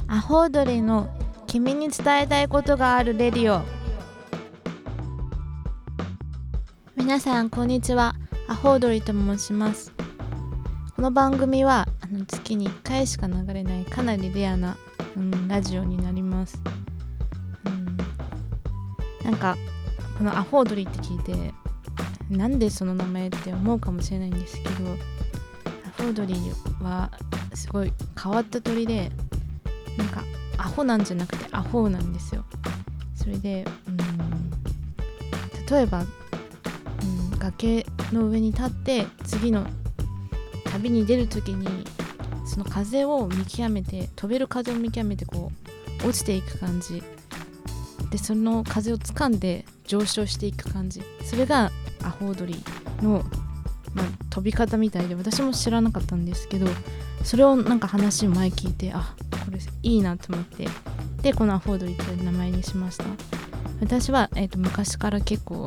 アホウドリの君に伝えたいことがあるレディオ。皆さんこんにちは、アホウドリと申します。この番組は月に1回しか流れないかなりレアな、ラジオになります。なんかこのアホウドリって聞いてなんでその名前って思うかもしれないんですけど、アホウドリはすごい変わった鳥で、なんかアホなんじゃなくてアホーなんですよ。それで例えば、崖の上に立って次の旅に出るときにその風を見極めて、飛べる風を見極めてこう落ちていく感じで、その風を掴んで上昇していく感じ、それがアホウドリの、飛び方みたいで、私も知らなかったんですけど、それをなんか話を前聞いて、これいいなと思って、でこのアホウドリという名前にしました。私は、昔から結構、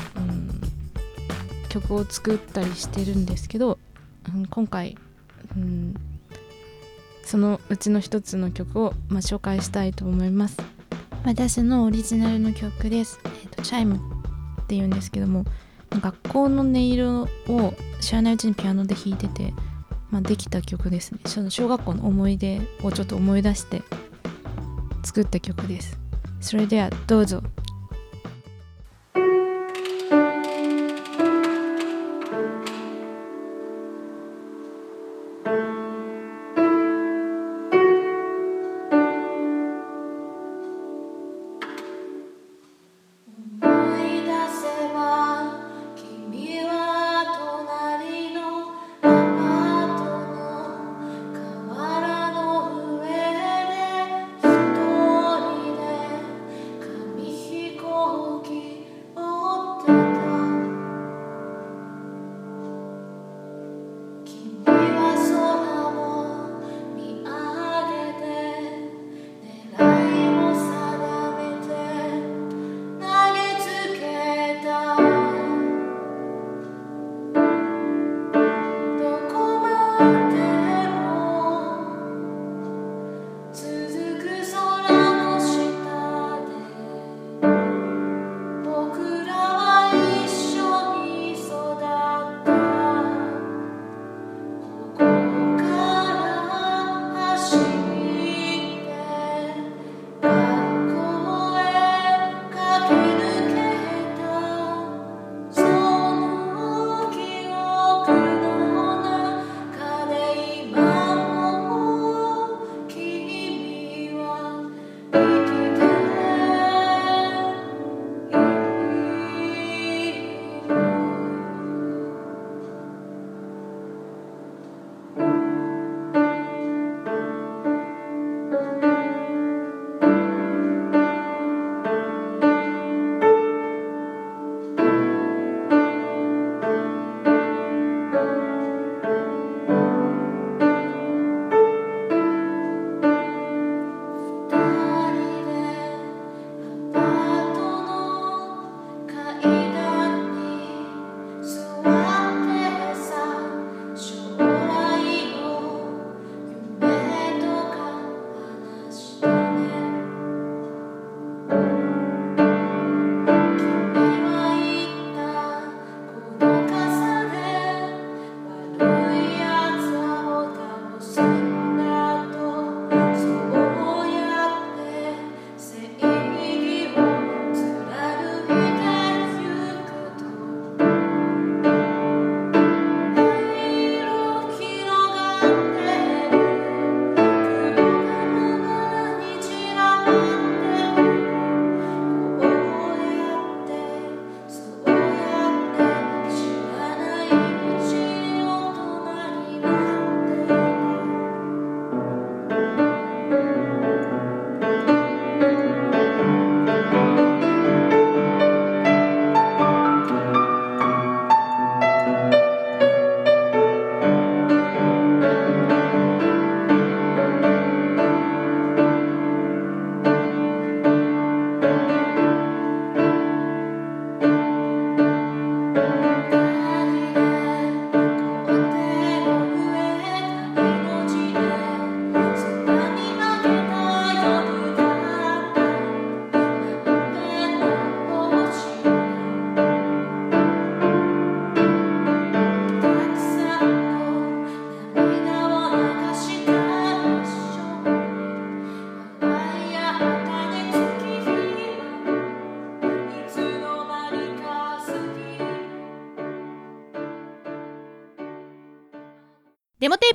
曲を作ったりしてるんですけど、今回、そのうちの一つの曲を、紹介したいと思います。私のオリジナルの曲です。チャイムっていうんですけども、学校の音色を知らないうちにピアノで弾いてて、できた曲ですね。小学校の思い出をちょっと思い出して作った曲です。それではどうぞ。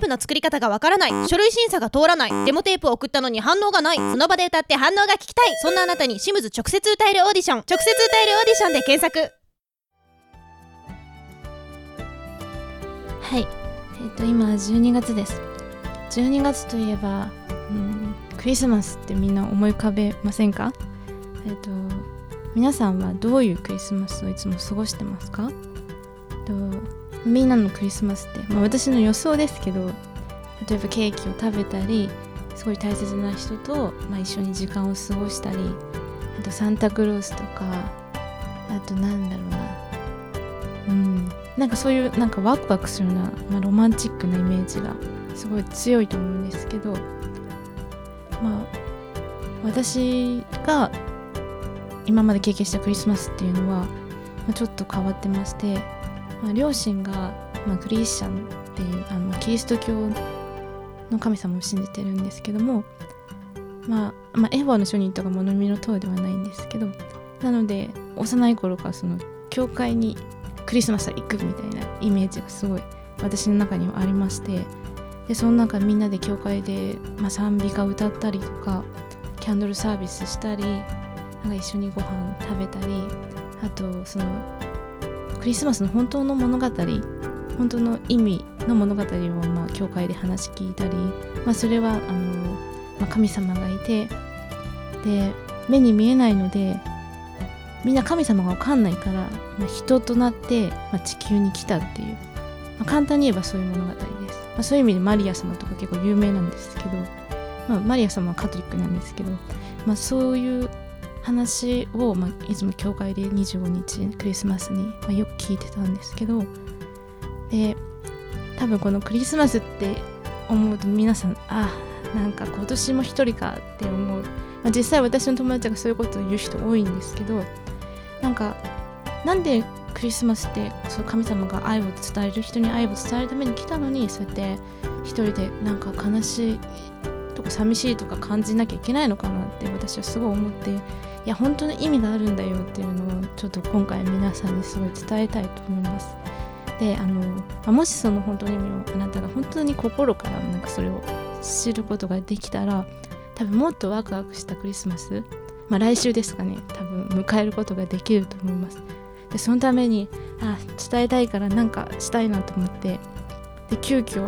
プの作り方がわからない、書類審査が通らない、デモテープを送ったのに反応がない、その場で歌って反応が聞きたい、そんなあなたにシムズ直接歌えるオーディション、直接歌えるオーディションで検索。 はい、今12月です。12月といえば、クリスマスってみんな思い浮かべませんか？皆さんはどういうクリスマスをいつも過ごしてますか？みんなのクリスマスって、私の予想ですけど、例えばケーキを食べたり、すごい大切な人と、一緒に時間を過ごしたり、あとサンタクロースとか、あとなんだろうな、なんかそういうなんかワクワクするような、ロマンチックなイメージがすごい強いと思うんですけど、私が今まで経験したクリスマスっていうのは、ちょっと変わってまして、両親が、クリスチャンっていうキリスト教の神様を信じてるんですけども、エホバの証人とか物見の塔ではないんですけど、なので幼い頃からその教会にクリスマスは行くみたいなイメージがすごい私の中にはありまして、でその中みんなで教会で、賛美歌を歌ったりとか、キャンドルサービスしたり、なんか一緒にご飯食べたり、あとそのクリスマスの本当の物語、本当の意味の物語を教会で話聞いたり、それは神様がいて、で目に見えないのでみんな神様が分かんないから、人となって、地球に来たっていう、簡単に言えばそういう物語です。そういう意味でマリア様とか結構有名なんですけど、マリア様はカトリックなんですけど、そういう話を、いつも教会で25日クリスマスに、よく聞いてたんですけど、で多分このクリスマスって思うと皆さん、なんか今年も一人かって思う、実際私の友達がそういうことを言う人多いんですけど、なんでクリスマスってそう神様が愛を伝える、人に愛を伝えるために来たのに、そうやって一人でなんか悲しいとか寂しいとか感じなきゃいけないのかなって私はすごい思って、いや本当に意味があるんだよっていうのをちょっと今回皆さんにすごい伝えたいと思います。でもしその本当の意味をあなたが本当に心からなんかそれを知ることができたら、多分もっとワクワクしたクリスマス、来週ですかね、多分迎えることができると思います。でそのために伝えたいからなんかしたいなと思って、で急遽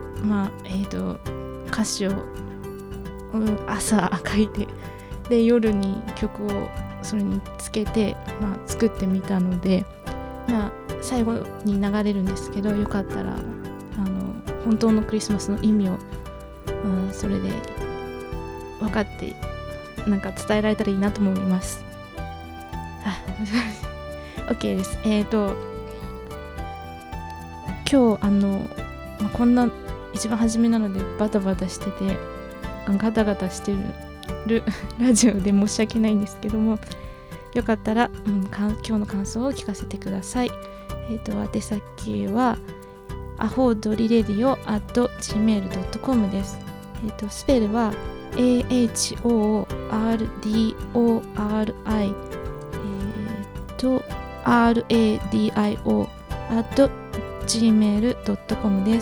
歌詞を朝書いて、で夜に曲をそれにつけて、作ってみたので、最後に流れるんですけど、よかったら本当のクリスマスの意味を、それで分かってなんか伝えられたらいいなと思います。OK です。今日こんな一番初めなのでバタバタしててガタガタしてるラジオで申し訳ないんですけども、よかったら、今日の感想を聞かせてください。宛先はahoodoriredio@gmail.com です。スペルは ahoodoriradio@gmail.com です。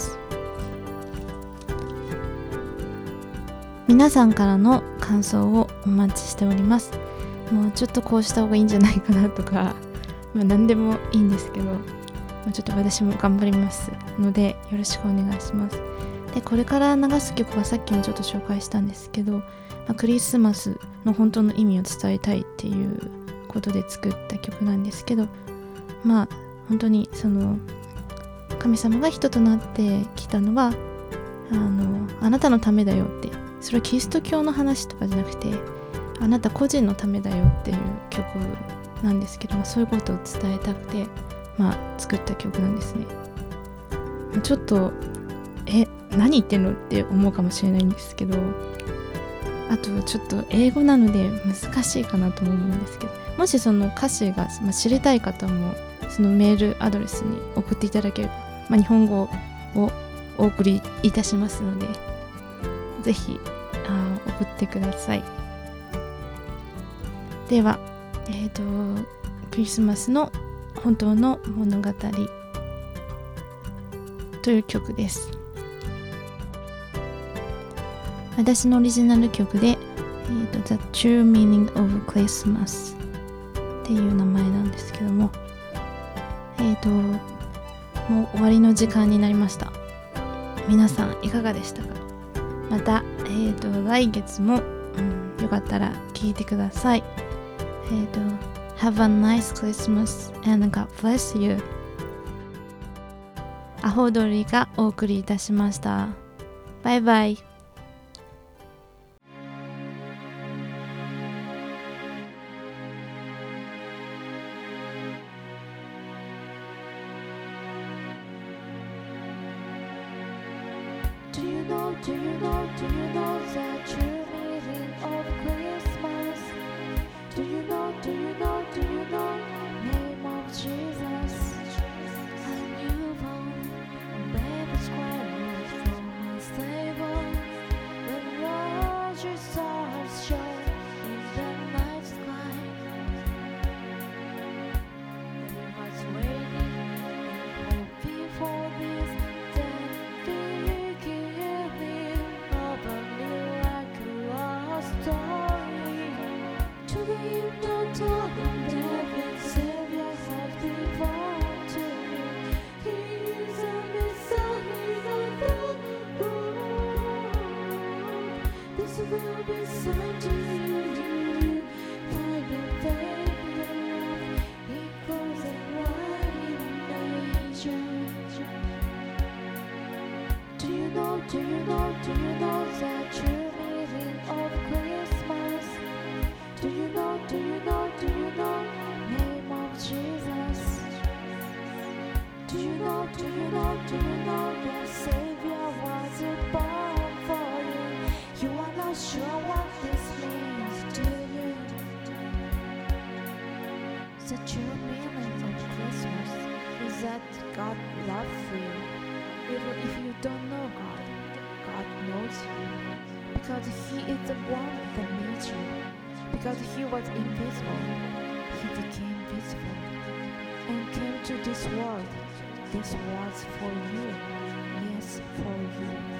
皆さんからの感想をお待ちしております。もうちょっとこうした方がいいんじゃないかなとか、何でもいいんですけど、ちょっと私も頑張りますのでよろしくお願いします。でこれから流す曲はさっきもちょっと紹介したんですけど、クリスマスの本当の意味を伝えたいっていうことで作った曲なんですけど、本当にその神様が人となってきたのはあなたのためだよって、それはキリスト教の話とかじゃなくてあなた個人のためだよっていう曲なんですけど、そういうことを伝えたくて作った曲なんですね。ちょっと何言ってんのって思うかもしれないんですけど、あとちょっと英語なので難しいかなとも思うんですけど、もしその歌詞が、知りたい方もそのメールアドレスに送っていただければ、日本語をお送りいたしますので、ぜひ送ってください。では、クリスマスの本当の物語という曲です。 私のオリジナル曲で、The True Meaning of Christmas っていう名前なんですけども、もう終わりの時間になりました。皆さんいかがでしたか？また、来月も、よかったら聞いてください。Have a nice Christmas and God bless you。アホドリがお送りいたしました。バイバイ。 Do you know, do you know, do you know the true meaning of Christmas? Do you know, do you know, do you know name of Jesus? A newborn, baby's crying from a stable. The larger stars shine in the night sky. He was waiting and hoping for this. Will be sent to you, find a baby love, equals and right in nature. Do you know, do you know, do you know the true meaning of Christmas? Do you know, do you know, do you know name of Jesus? Do you know, do you know, do you know the Savior was born for you? You are not sure what this means, do you? The true meaning of Christmas is that God loves you. Even if you don't know God, God knows you. Because He is the one that made you. Because He was invisible, He became visible and came to this world. This was for you. Yes, for you.